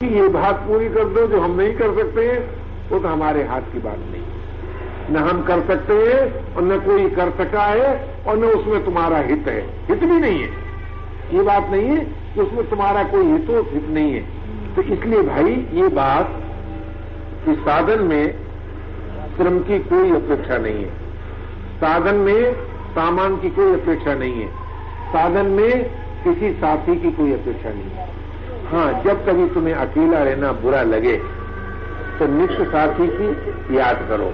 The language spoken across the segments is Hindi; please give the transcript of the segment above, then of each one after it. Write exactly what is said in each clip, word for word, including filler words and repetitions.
ये बात पूरी कर दो जो हम नहीं कर सकते हैं, वो तो हमारे हाथ की बात नहीं। न हम कर सकते हैं और न कोई कर सका है और न उसमें तुम्हारा हित है, हित भी नहीं है। ये बात नहीं है कि उसमें तुम्हारा कोई हित हो, हित नहीं है। तो इसलिए भाई ये बात कि साधन में श्रम की कोई अपेक्षा नहीं है, साधन में सामान की कोई अपेक्षा नहीं है, साधन में किसी साथी की कोई अपेक्षा नहीं है। हाँ, जब कभी तुम्हें अकेला रहना बुरा लगे तो नित्य साथी की याद करो,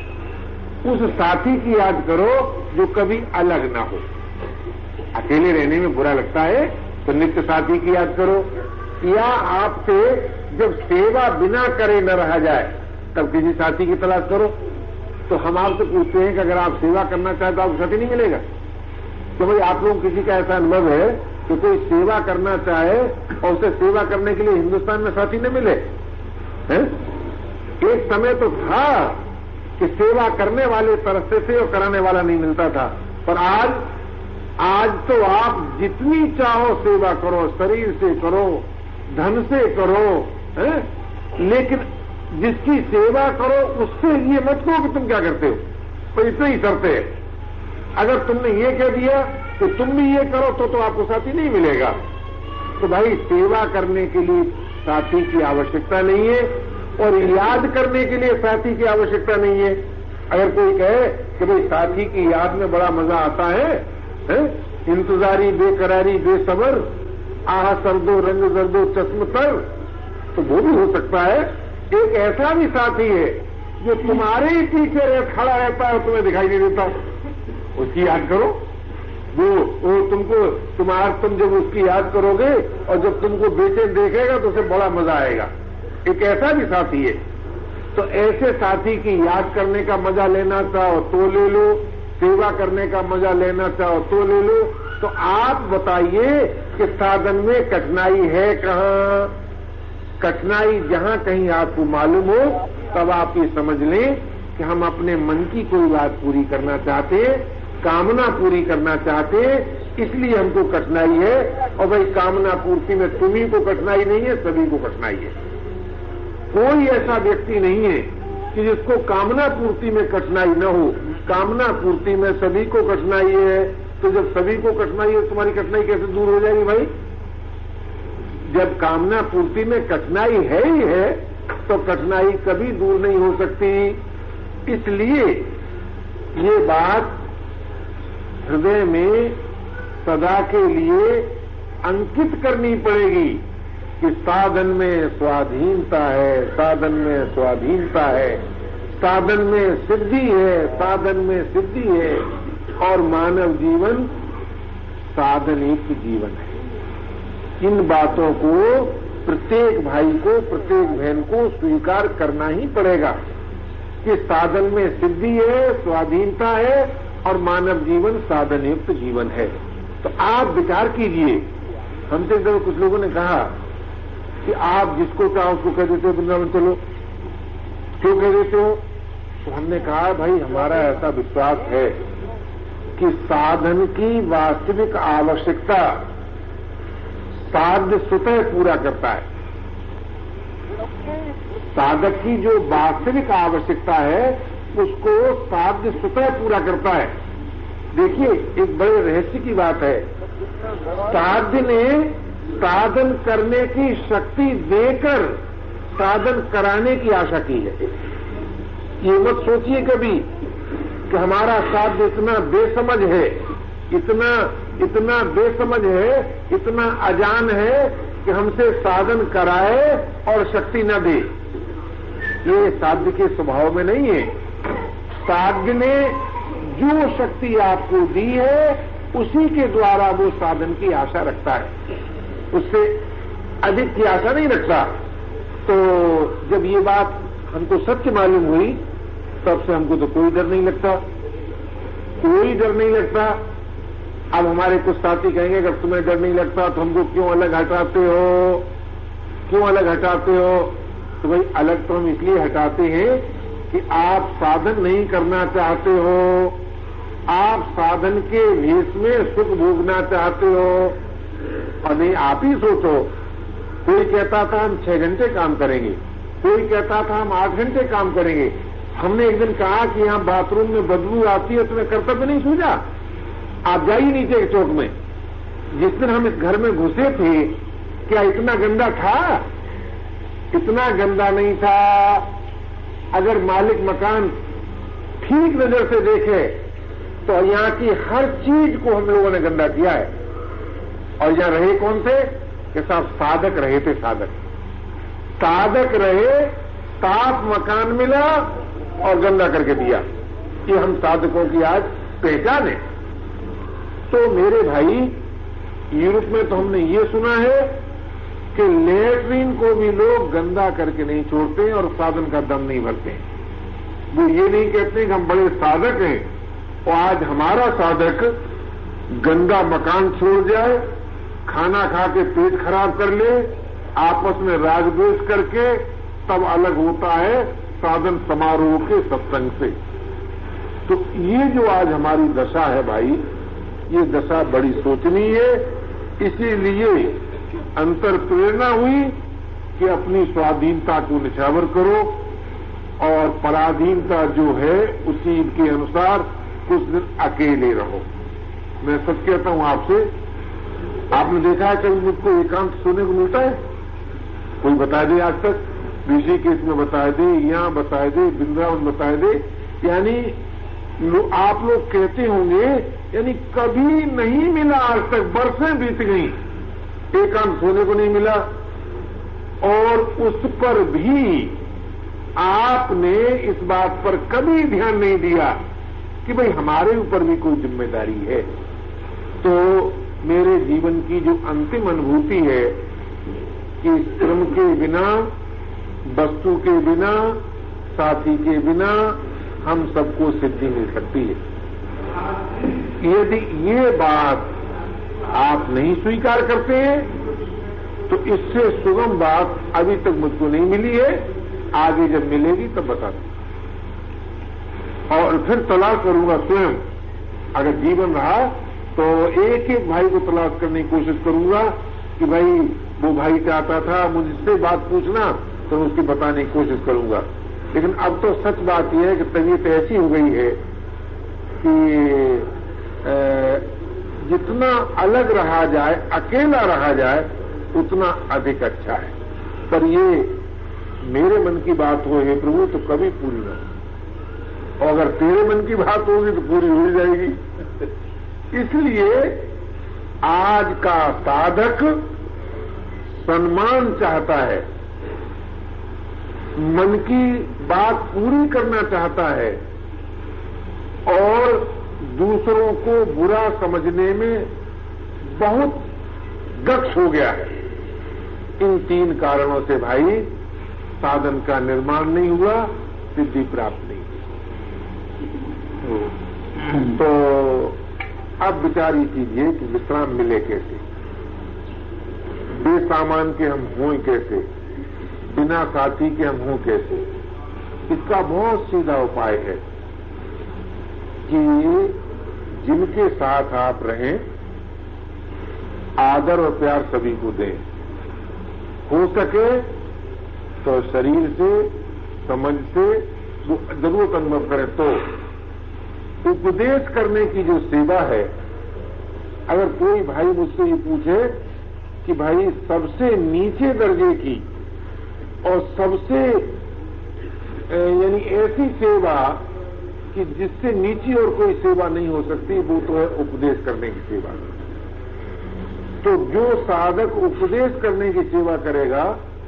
उस साथी की याद करो जो कभी अलग ना हो। अकेले रहने में बुरा लगता है तो नित्य साथी की याद करो, या आपसे जब सेवा बिना करे न रहा जाए तब किसी साथी की तलाश करो। तो हम आपसे पूछते हैं कि अगर आप सेवा करना चाहे तो आपको साथी नहीं मिलेगा? तो भाई आप लोग किसी का ऐसा अनुभव है कि कोई सेवा करना चाहे और उसे सेवा करने के लिए हिंदुस्तान में साथी न मिले? हैं? एक समय तो था कि सेवा करने वाले तरसते थे और कराने वाला नहीं मिलता था, पर आज आज तो आप जितनी चाहो सेवा करो, शरीर से करो, धन से करो, है? लेकिन जिसकी सेवा करो उससे ये मत कहो कि तुम क्या करते हो, तो इतने ही शर्त है। अगर तुमने ये कह दिया कि तुम भी ये करो तो तो आपको साथी नहीं मिलेगा। तो भाई सेवा करने के लिए साथी की आवश्यकता नहीं है और याद करने के लिए साथी की आवश्यकता नहीं है। अगर कोई कहे कि भाई साथी की याद में बड़ा मजा आता है, है? इंतजारी बेकरारी बेसबर आह सर्दो रंग जर्दो चश्म तर, तो वो भी हो सकता है। एक ऐसा भी साथी है जो तुम्हारे ही पीछे खड़ा रहता है और तुम्हें दिखाई नहीं देता, उसकी याद करो। वो वो तुमको तुम्हार तुम जब उसकी याद करोगे और जब तुमको बेचैन देखेगा तो उसे बड़ा मजा आएगा। एक ऐसा भी साथी है। तो ऐसे साथी की याद करने का मजा लेना चाहो तो ले लो, सेवा करने का मजा लेना चाहो तो ले लो। तो आप बताइए कि साधन में कठिनाई है कहां? कठिनाई जहां कहीं आपको मालूम हो तब आप ये समझ लें कि हम अपने मन की कोई बात पूरी करना चाहते हैं, कामना पूरी करना चाहते हैं, इसलिए हमको कठिनाई है। और भाई कामना पूर्ति में तुम्ही को कठिनाई नहीं है, सभी को कठिनाई है। कोई ऐसा व्यक्ति नहीं है कि जिसको कामना पूर्ति में कठिनाई न हो। कामना पूर्ति में सभी को कठिनाई है। तो जब सभी को कठिनाई है, तुम्हारी कठिनाई कैसे दूर हो जाएगी भाई? जब कामना पूर्ति में कठिनाई है ही है तो कठिनाई कभी दूर नहीं हो सकती। इसलिए ये बात हृदय में सदा के लिए अंकित करनी पड़ेगी कि साधन में स्वाधीनता है, साधन में स्वाधीनता है, साधन में सिद्धि है, साधन में सिद्धि है और मानव जीवन साधनिक जीवन है। इन बातों को प्रत्येक भाई को, प्रत्येक बहन को स्वीकार करना ही पड़ेगा कि साधन में सिद्धि है, स्वाधीनता है और मानव जीवन साधनयुक्त जीवन है। तो आप विचार कीजिए। हमसे जब कुछ लोगों ने कहा कि आप जिसको चाहो उसको कह देते हो वृंदावन चलो, क्यों कह देते हो? तो हमने कहा भाई हमारा ऐसा विश्वास है कि साधन की वास्तविक आवश्यकता साध्य स्वतः पूरा करता है। साधक की जो वास्तविक आवश्यकता है उसको साध्य स्वतः पूरा करता है। देखिए एक बड़े रहस्य की बात है, साध्य ने साधन करने की शक्ति देकर साधन कराने की आशा की है। ये मत सोचिए कभी कि हमारा साध्य इतना बेसमझ है, इतना इतना बेसमझ है, इतना अजान है कि हमसे साधन कराए और शक्ति न दे। ये साध्य के स्वभाव में नहीं है। साध्य ने जो शक्ति आपको दी है उसी के द्वारा वो साधन की आशा रखता है, उससे अधिक की आशा नहीं रखता। तो जब ये बात हमको सत्य मालूम हुई तब से हमको तो कोई डर नहीं लगता, कोई डर नहीं लगता। अब हमारे कुछ साथी कहेंगे अगर तुम्हें डर नहीं लगता तो हमको क्यों अलग हटाते हो, क्यों अलग हटाते हो? तो भाई अलग तो हम इसलिए हटाते हैं कि आप साधन नहीं करना चाहते हो, आप साधन के भेष में सुख भोगना चाहते हो। और नहीं आप ही सोचो कोई कहता था हम छह घंटे काम करेंगे, कोई कहता था हम आठ घंटे काम करेंगे। हमने एक दिन कहा कि यहां बाथरूम में बदबू आती है, तुम्हें कर्तव्य नहीं सूझा? आप जाइए नीचे के चौक में। जिस दिन हम इस घर में घुसे थे, क्या इतना गंदा था? इतना गंदा नहीं था। अगर मालिक मकान ठीक नजर से देखे तो यहां की हर चीज को हम लोगों ने गंदा किया है। और यहां रहे कौन थे? कि साहब साधक रहे थे। साधक साधक रहे, साफ मकान मिला और गंदा करके दिया। ये हम साधकों की आज पहचान है। तो मेरे भाई, यूरोप में तो हमने ये सुना है कि लेटरिन को भी लोग गंदा करके नहीं छोड़ते और साधन का दम नहीं भरते। वो ये नहीं कहते कि हम बड़े साधक हैं और आज हमारा साधक गंदा मकान छोड़ जाए, खाना खा के पेट खराब कर ले, आपस में राजद्वेष करके तब अलग होता है साधन समारोह के सत्संग से। तो ये जो आज हमारी दशा है भाई, ये दशा बड़ी सोचनीय है। इसीलिए अंतर प्रेरणा हुई कि अपनी स्वाधीनता को निछावर करो और पराधीनता जो है उसी के अनुसार कुछ दिन अकेले रहो। मैं सच कहता हूं आपसे, आपने देखा है कभी मुझको एकांत सोने को मिलता है? कोई बता दे आज तक? ऋषिकेश में बता दे, यहां बता दे, वृंदावन बता दे। यानी लो, आप लोग कहते होंगे यानी कभी नहीं मिला आज तक, बरसें बीत गई, एकांत सोने को नहीं मिला। और उस पर भी आपने इस बात पर कभी ध्यान नहीं दिया कि भाई हमारे ऊपर भी कोई जिम्मेदारी है। तो मेरे जीवन की जो अंतिम अनुभूति है कि श्रम के बिना, वस्तु के बिना, साथी के बिना हम सबको सिद्धि मिल सकती है। यदि ये बात आप नहीं स्वीकार करते हैं तो इससे सुगम बात अभी तक मुझको नहीं मिली है। आगे जब मिलेगी तब बता दूं और फिर तलाश करूंगा स्वयं। अगर जीवन रहा तो एक एक भाई को तलाश करने की कोशिश करूंगा कि भाई वो भाई चाहता था मुझसे बात पूछना, तो उसकी बताने की कोशिश करूंगा। लेकिन अब तो सच बात यह है कि तबीयत ऐसी हो गई है कि जितना अलग रहा जाए, अकेला रहा जाए, उतना अधिक अच्छा है। पर ये मेरे मन की बात हो हे प्रभु तो कभी पूरी ना हो, और अगर तेरे मन की बात होगी तो पूरी हो जाएगी। इसलिए आज का साधक सम्मान चाहता है, मन की बात पूरी करना चाहता है और दूसरों को बुरा समझने में बहुत गक्ष हो गया है। इन तीन कारणों से भाई साधन का निर्माण नहीं हुआ, सिद्धि प्राप्त नहीं हुई। तो अब विचार ये कीजिए कि विश्राम मिले कैसे, बेसामान के हम हों कैसे, बिना साथी के हम हों कैसे। इसका बहुत सीधा उपाय है कि जिनके साथ आप रहें आदर और प्यार सभी को दें। हो सके तो शरीर से, समझ से वो जरूरत अनुभव करें। तो उपदेश करने की जो सेवा है, अगर कोई भाई मुझसे ये पूछे कि भाई सबसे नीचे दर्जे की और सबसे यानी ऐसी सेवा कि जिससे नीची और कोई सेवा नहीं हो सकती, वो तो है उपदेश करने की सेवा। तो जो साधक उपदेश करने की सेवा करेगा,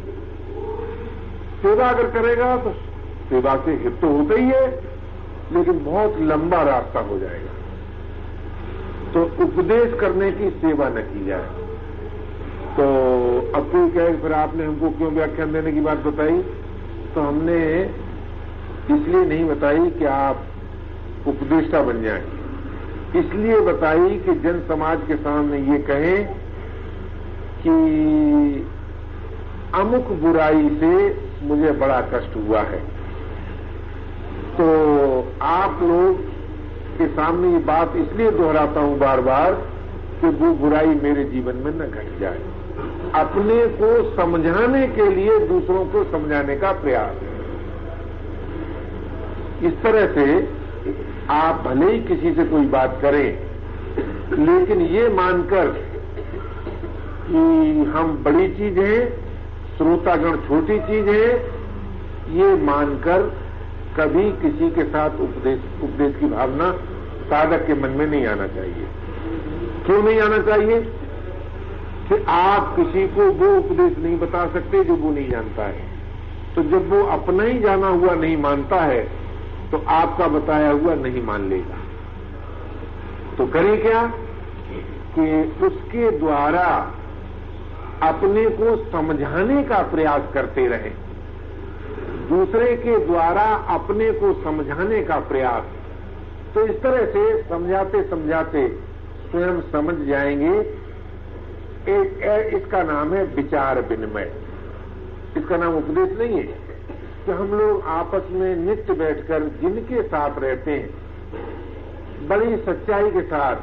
सेवा अगर करेगा तो सेवा से हित तो होता ही है, लेकिन बहुत लंबा रास्ता हो जाएगा। तो उपदेश करने की सेवा न की जाए। तो अब कोई कहे फिर आपने हमको क्यों व्याख्यान देने की बात बताई? तो हमने इसलिए नहीं बताई कि आप उपदेष्टा बन जाएं, इसलिए बताई कि जन समाज के सामने ये कहें कि अमुक बुराई से मुझे बड़ा कष्ट हुआ है। तो आप लोग के सामने ये बात इसलिए दोहराता हूं बार बार कि वो बुराई मेरे जीवन में न घट जाए। अपने को समझाने के लिए दूसरों को समझाने का प्रयास। इस तरह से आप भले ही किसी से कोई बात करें, लेकिन ये मानकर कि हम बड़ी चीज हैं, श्रोतागण छोटी चीज है, ये मानकर कभी किसी के साथ उपदेश उपदेश की भावना साधक के मन में नहीं आना चाहिए। क्यों नहीं आना चाहिए? कि आप किसी को वो उपदेश नहीं बता सकते जो वो नहीं जानता है। तो जब वो अपना ही जाना हुआ नहीं मानता है तो आपका बताया हुआ नहीं मान लेगा। तो करें क्या कि उसके द्वारा अपने को समझाने का प्रयास करते रहें, दूसरे के द्वारा अपने को समझाने का प्रयास। तो इस तरह से समझाते समझाते स्वयं समझ जाएंगे। एक, एक इसका नाम है विचार विनिमय। इसका नाम उपदेश नहीं है कि हम लोग आपस में नित्य बैठकर जिनके साथ रहते हैं बड़ी सच्चाई के साथ,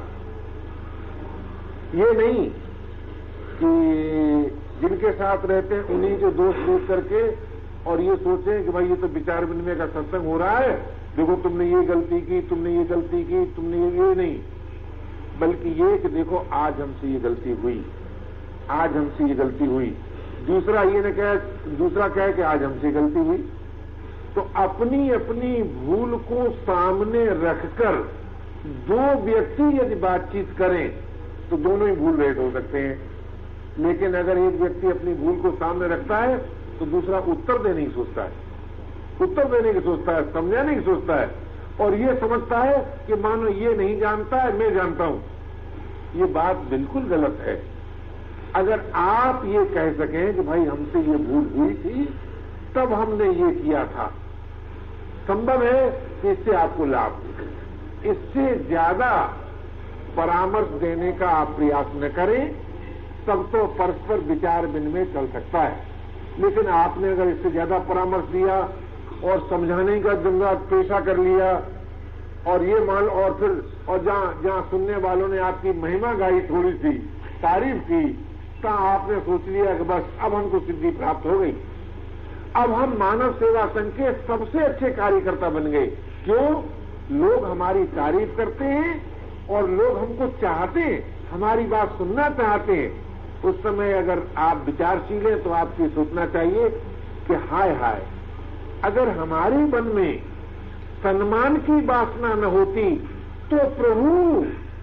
ये नहीं कि जिनके साथ रहते हैं उन्हीं के दोष देख करके और ये सोचें कि भाई ये तो विचार विनिमय का सत्संग हो रहा है, देखो तुमने ये गलती की, तुमने ये गलती की, तुमने ये, ये नहीं, बल्कि ये कि देखो आज हमसे ये गलती हुई, आज हमसे ये गलती हुई। दूसरा ये न कहे, दूसरा कहे कि आज हमसे गलती हुई। तो अपनी अपनी भूल को सामने रखकर दो व्यक्ति यदि बातचीत करें तो दोनों ही भूल रहित हो सकते हैं। लेकिन अगर एक व्यक्ति अपनी भूल को सामने रखता है तो दूसरा उत्तर देने की सोचता है, उत्तर देने की सोचता है, समझाने की सोचता है, और ये समझता है कि मानो ये नहीं जानता है, मैं जानता हूं। ये बात बिल्कुल गलत है। अगर आप ये कह सकें कि भाई हमसे ये भूल हुई थी, तब हमने ये किया था, संभव है कि इससे आपको लाभ, इससे ज्यादा परामर्श देने का आप प्रयास न करें, तब तो परस्पर विचार विनिमय चल सकता है। लेकिन आपने अगर इससे ज्यादा परामर्श दिया और समझाने का जंगा पेशा कर लिया और ये मान, और फिर और जहां जहां सुनने वालों ने आपकी महिमा गाई, थोड़ी सी तारीफ की, तो आपने सोच लिया कि बस अब हमको सिद्धि प्राप्त हो गई, अब हम मानव सेवा संघ के सबसे अच्छे कार्यकर्ता बन गए। क्यों? लोग हमारी तारीफ करते हैं और लोग हमको चाहते हैं, हमारी बात सुनना चाहते हैं। उस समय अगर आप विचारशील हैं तो आपको सोचना चाहिए कि हाय हाय, अगर हमारे मन में सम्मान की वासना न होती तो प्रभु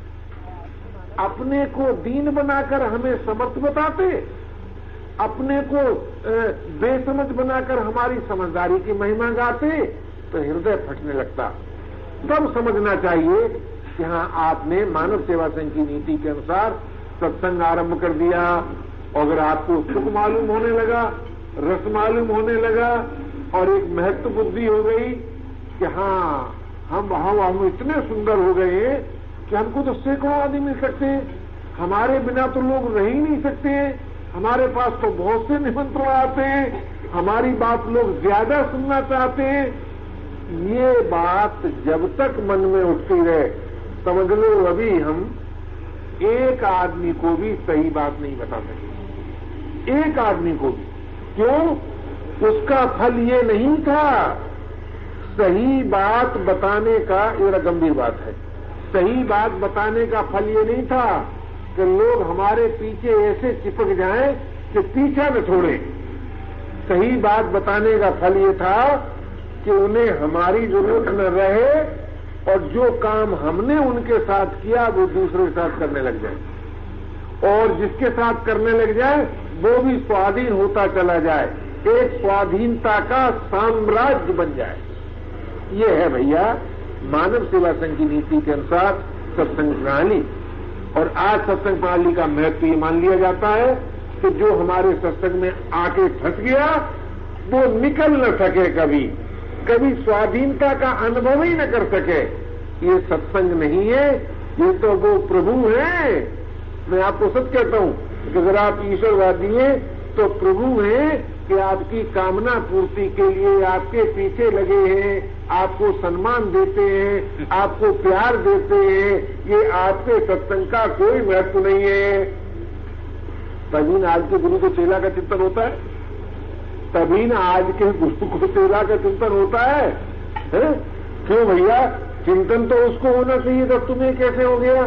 अपने को दीन बनाकर हमें समर्थ बताते, अपने को बेसमझ बनाकर हमारी समझदारी की महिमा गाते, तो हृदय फटने लगता। तब समझना चाहिए कि हाँ, आपने मानव सेवा संघ की नीति के अनुसार सत्संग आरंभ कर दिया। अगर आपको सुख मालूम होने लगा, रस मालूम होने लगा और एक महत्व बुद्धि हो गई कि हाँ हम हम हम इतने सुंदर हो गए कि हमको तो सैकड़ों आदमी मिल सकते हैं, हमारे बिना तो लोग रह ही नहीं सकते हैं, हमारे पास तो बहुत से निमंत्रण आते हैं, हमारी बात लोग ज्यादा सुनना चाहते हैं। ये बात जब तक मन में उठती रहे, समझ लो अभी हम एक आदमी को भी सही बात नहीं बता सके, एक आदमी को भी। क्यों? उसका फल ये नहीं था। सही बात बताने का, ये बड़ा गंभीर बात है, सही बात बताने का फल ये नहीं था कि लोग हमारे पीछे ऐसे चिपक जाएं कि पीछा न छोड़े। सही बात बताने का फल ये था कि उन्हें हमारी जरूरत न रहे और जो काम हमने उनके साथ किया वो दूसरे के साथ करने लग जाए, और जिसके साथ करने लग जाए वो भी स्वाधीन होता चला जाए, एक स्वाधीनता का साम्राज्य बन जाए। ये है भैया मानव सेवा संघ की नीति के अनुसार सत्संग प्रणाली। और आज सत्संग प्रणाली का महत्व ये मान लिया जाता है कि जो हमारे सत्संग में आके फंस गया वो निकल न सके, कभी कभी स्वाधीनता का अनुभव ही न कर सके। ये सत्संग नहीं है, ये तो वो प्रभु है। मैं आपको सच कहता हूं कि अगर आप ईश्वरवादी हैं तो प्रभु हैं कि आपकी कामना पूर्ति के लिए आपके पीछे लगे हैं, आपको सम्मान देते हैं, आपको प्यार देते हैं। ये आपके सत्संग का कोई महत्व नहीं है। तभी ना आज के गुरु को चेला का चिंतन होता है, तभी ना आज के गुरु को चेला का चिंतन होता है, है? क्यों भैया? चिंतन तो उसको होना चाहिए, तब तुम्हें कैसे हो गया?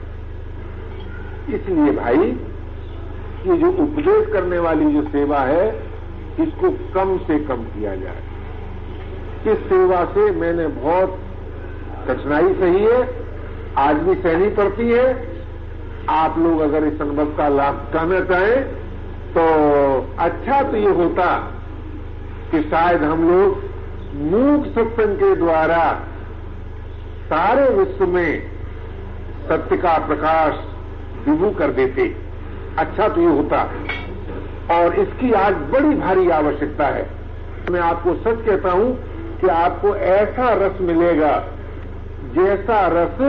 इसलिए भाई ये जो उपदेश करने वाली जो सेवा है, इसको कम से कम किया जाए। इस सेवा से मैंने बहुत कठिनाई सही है, आज भी सहनी पड़ती है। आप लोग अगर इस अनुभव का लाभ उठाना चाहें तो अच्छा तो ये होता कि शायद हम लोग मूक सत्संग के द्वारा सारे विश्व में सत्य का प्रकाश विभू कर देते, अच्छा तो ये होता। और इसकी आज बड़ी भारी आवश्यकता है। मैं आपको सच कहता हूं कि आपको ऐसा रस मिलेगा जैसा रस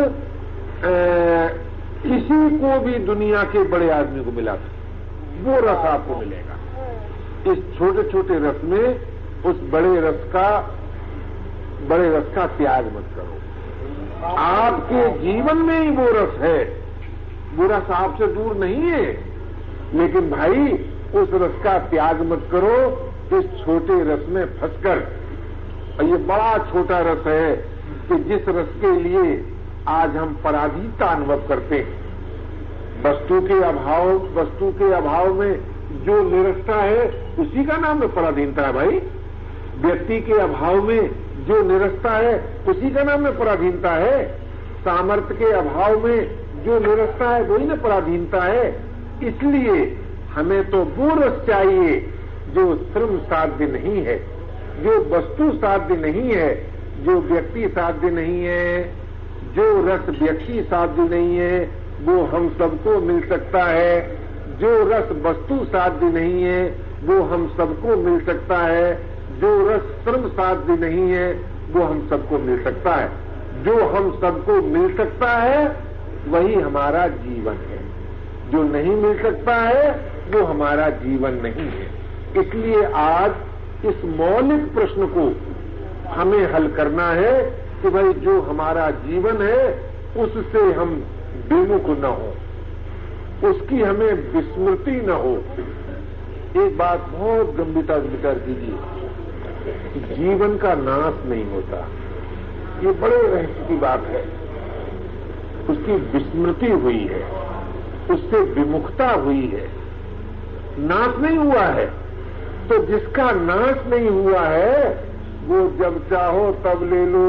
ए, किसी को भी दुनिया के बड़े आदमी को मिला था, वो रस आपको मिलेगा। इस छोटे छोटे रस में उस बड़े रस का बड़े रस का त्याग मत करो। आपके जीवन में ही वो रस है, वो रस आपसे दूर नहीं है, लेकिन भाई उस रस का त्याग मत करो इस छोटे रस में फंसकर। और ये बड़ा छोटा रस है कि जिस रस के लिए आज हम पराधीनता अनुभव करते हैं। वस्तु के अभाव वस्तु के अभाव में जो निरस्ता है उसी का नाम है पराधीनता है भाई। व्यक्ति के अभाव में जो निरस्ता है उसी का नाम है पराधीनता है। सामर्थ्य के अभाव में जो निरस्ता है वही न पराधीनता है। इसलिए हमें तो वो रस चाहिए जो श्रम साध्य नहीं है, जो वस्तु साध्य नहीं है, जो व्यक्ति साध्य नहीं है। जो रस व्यक्ति साध्य नहीं है वो हम सबको मिल सकता है, जो रस वस्तु साध्य नहीं है वो हम सबको मिल सकता है, जो रस श्रम साध्य नहीं है वो हम सबको मिल सकता है। जो हम सबको मिल सकता है वही हमारा जीवन है, जो नहीं मिल सकता है वो हमारा जीवन नहीं है। इसलिए आज इस मौलिक प्रश्न को हमें हल करना है कि भाई जो हमारा जीवन है उससे हम विमुख न हो, उसकी हमें विस्मृति न हो। एक बात बहुत गंभीरता से विचार कीजिए, जीवन का नाश नहीं होता, ये बड़े रहस्य की बात है। उसकी विस्मृति हुई है, उससे विमुखता हुई है, नाश नहीं हुआ है। तो जिसका नाश नहीं हुआ है वो जब चाहो तब ले लो।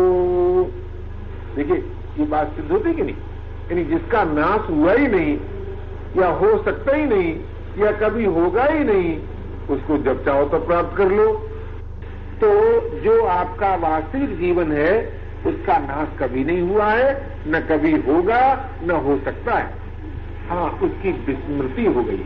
देखिए ये बात सिद्ध होती कि नहीं? यानी जिसका नाश हुआ ही नहीं या हो सकता ही नहीं या कभी होगा ही नहीं, उसको जब चाहो तब प्राप्त कर लो। तो जो आपका वास्तविक जीवन है उसका नाश कभी नहीं हुआ है, न कभी होगा, न हो सकता है। हाँ, उसकी विस्मृति हो गई,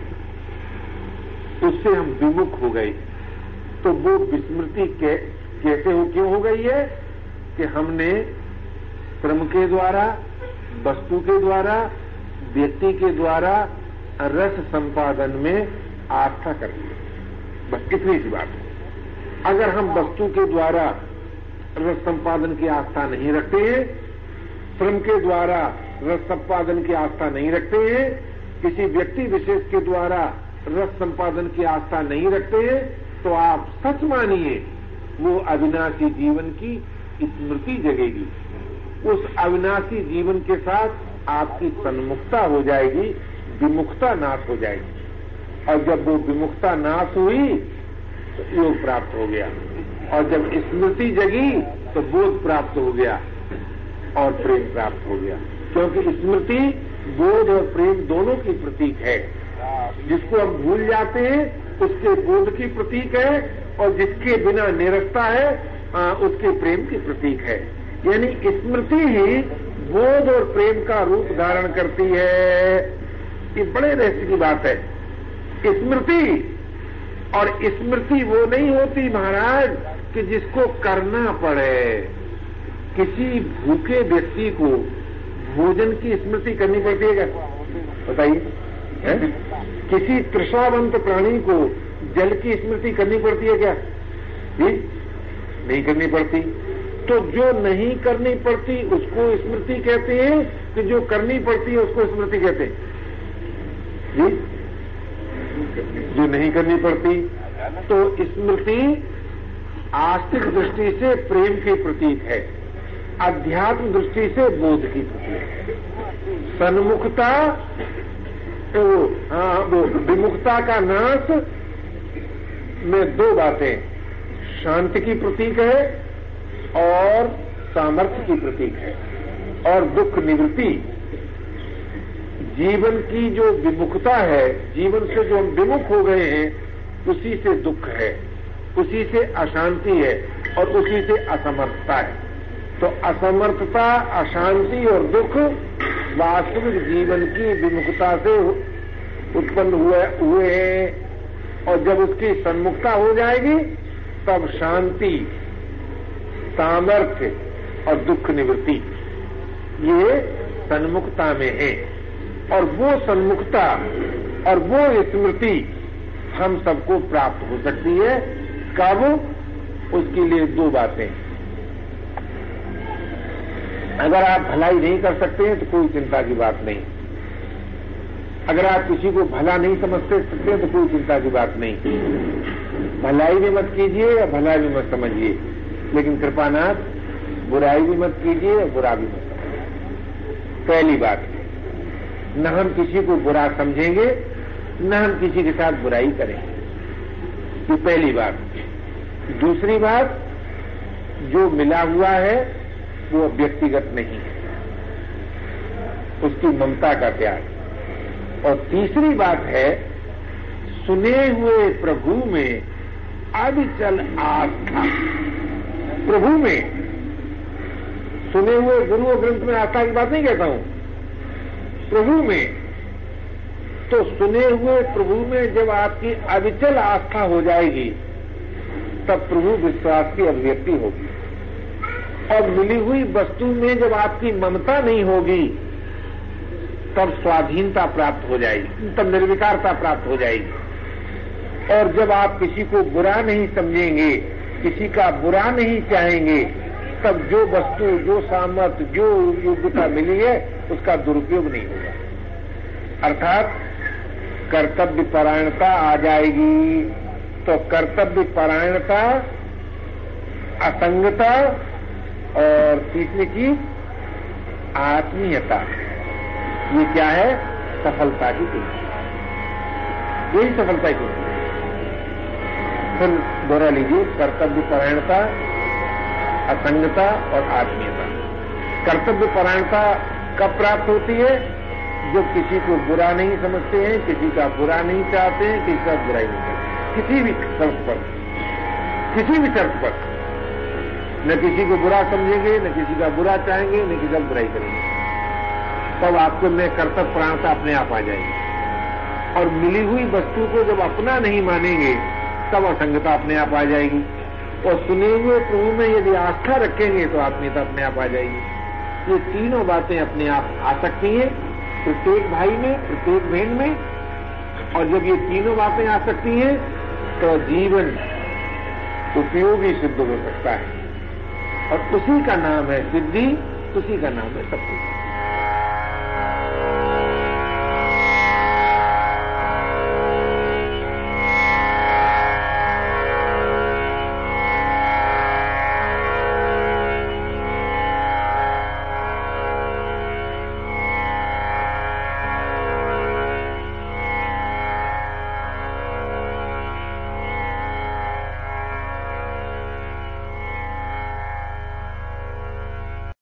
उससे हम विमुख हो गए। तो वो विस्मृति के कैसे हो क्यों हो गई है कि हमने श्रम के द्वारा, वस्तु के द्वारा, व्यक्ति के द्वारा रस संपादन में आस्था कर ली। बस इतनी सी बात है। अगर हम वस्तु के द्वारा रस संपादन की आस्था नहीं रखते हैं, श्रम के द्वारा रस संपादन की आस्था नहीं रखते हैं, किसी व्यक्ति विशेष के द्वारा रस संपादन की आस्था नहीं रखते हैं, तो आप सच मानिए वो अविनाशी जीवन की स्मृति जगेगी। उस अविनाशी जीवन के साथ आपकी सन्मुखता हो जाएगी, विमुखता नाश हो जाएगी। और जब वो विमुखता नाश हुई तो योग प्राप्त हो गया, और जब स्मृति जगी तो बोध प्राप्त हो गया और प्रेम प्राप्त हो गया। क्योंकि स्मृति बोध और प्रेम दोनों की प्रतीक है। जिसको हम भूल जाते हैं उसके बोध की प्रतीक है, और जिसके बिना निरस्ता है आ, उसके प्रेम की प्रतीक है। यानी स्मृति ही बोध और प्रेम का रूप धारण करती है। ये बड़े रहस्य की बात है। स्मृति और स्मृति वो नहीं होती महाराज कि जिसको करना पड़े। किसी भूखे व्यक्ति को भोजन की स्मृति करनी पड़ती है क्या? बताइए। किसी तृषावंत प्राणी को जल की स्मृति करनी पड़ती है क्या? जी नहीं करनी पड़ती। तो जो नहीं करनी पड़ती उसको स्मृति कहते हैं कि जो करनी पड़ती है उसको स्मृति कहते हैं? जी जो नहीं करनी पड़ती। तो स्मृति आस्तिक दृष्टि से प्रेम के प्रतीक है, अध्यात्म दृष्टि से बोध की प्रतीक है। सन्मुखता तो हाँ वो विमुखता का नाश में दो बातें, शांति की प्रतीक है और सामर्थ्य की प्रतीक है, और दुख निवृत्ति। जीवन की जो विमुखता है, जीवन से जो हम विमुख हो गए हैं, उसी से दुख है, उसी से अशांति है और उसी से असमर्थता है। तो असमर्थता, अशांति और दुख वास्तविक जीवन की विमुखता से उत्पन्न हुए हुए हैं, और जब उसकी सन्मुखता हो जाएगी तब शांति, सामर्थ्य और दुख निवृत्ति ये सन्मुखता में है। और वो सन्मुखता और वो स्मृति हम सबको प्राप्त हो सकती है। कब? उसके लिए दो बातें। अगर आप भलाई नहीं कर सकते हैं तो कोई चिंता की बात नहीं, अगर आप किसी को भला नहीं समझते सकते हैं तो कोई चिंता की बात नहीं। भलाई भी मत कीजिए या भलाई भी मत समझिए, लेकिन कृपानाथ बुराई भी मत कीजिए और बुरा भी मत समझिए। पहली बात, न हम किसी को बुरा समझेंगे, न हम किसी के साथ बुराई करेंगे, ये पहली बात। दूसरी बात, जो मिला हुआ है वो व्यक्तिगत नहीं है, उसकी ममता का प्यार। और तीसरी बात है, सुने हुए प्रभु में अविचल आस्था। प्रभु में, सुने हुए गुरु और ग्रंथ में आस्था की बात नहीं कहता हूं, प्रभु में। तो सुने हुए प्रभु में जब आपकी अविचल आस्था हो जाएगी तब प्रभु विश्वास की अभिव्यक्ति होगी। और मिली हुई वस्तु में जब आपकी ममता नहीं होगी तब स्वाधीनता प्राप्त हो जाएगी, तब निर्विकारता प्राप्त हो जाएगी। और जब आप किसी को बुरा नहीं समझेंगे, किसी का बुरा नहीं चाहेंगे, तब जो वस्तु, जो सामर्थ्य, जो योग्यता मिली है उसका दुरुपयोग नहीं होगा। अर्थात कर्तव्य परायणता आ जाएगी। तो कर्तव्य परायणता, असंगता और तीसरी चीज आत्मीयता, ये क्या है? सफलता की कुंजी, यही सफलता की कुंजी। फिर दोहरा लीजिए, कर्तव्य परायणता, असंगता और आत्मीयता। कर्तव्य परायणता कब प्राप्त होती है? जब किसी को बुरा नहीं समझते हैं, किसी का बुरा नहीं चाहते हैं, किसी का बुराई नहीं करते, किसी भी शर्त पर, किसी भी शर्त पर न किसी को बुरा समझेंगे, न किसी का बुरा चाहेंगे, न किसी का बुराई करेंगे, तब आपको में कर्तव्य परायणता अपने आप आ जाएगी। और मिली हुई वस्तु को जब अपना नहीं मानेंगे तब असंगता अपने आप आ जाएगी। और सुने हुए प्रभु में यदि आस्था रखेंगे तो आत्मीयता अपने आप आ जाएगी। ये तीनों बातें अपने आप आ सकती हैं प्रत्येक भाई में, प्रत्येक बहन में। और जब ये तीनों बातें आ सकती हैं तो जीवन उपयोगी सिद्ध हो सकता है। और उसी का नाम है सिद्धि, उसी का नाम है सब कुछ।